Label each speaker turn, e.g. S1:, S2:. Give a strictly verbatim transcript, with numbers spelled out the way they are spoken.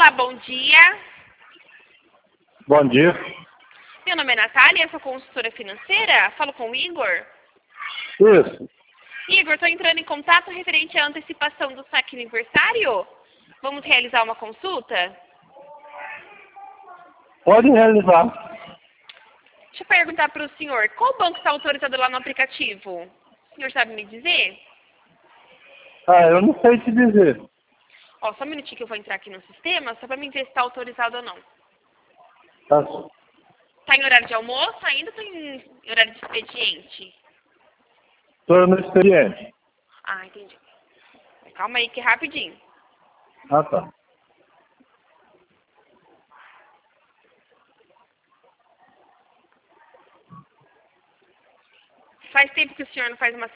S1: Olá, bom dia.
S2: Bom dia.
S1: Meu nome é Natália, eu sou consultora financeira. Falo com o Igor.
S2: Isso.
S1: Igor, estou entrando em contato referente à antecipação do saque aniversário. Vamos realizar uma consulta?
S2: Pode realizar.
S1: Deixa eu perguntar para o senhor, qual banco está autorizado lá no aplicativo? O senhor sabe me dizer?
S2: Ah, eu não sei te dizer.
S1: Ó, só um minutinho que eu vou entrar aqui no sistema, só para mim ver se está autorizado ou não.
S2: Tá.
S1: Está em horário de almoço ainda ou está em horário de expediente?
S2: Estou no expediente.
S1: Ah, entendi. Calma aí que é rapidinho.
S2: Ah, tá.
S1: Faz tempo que o senhor não faz uma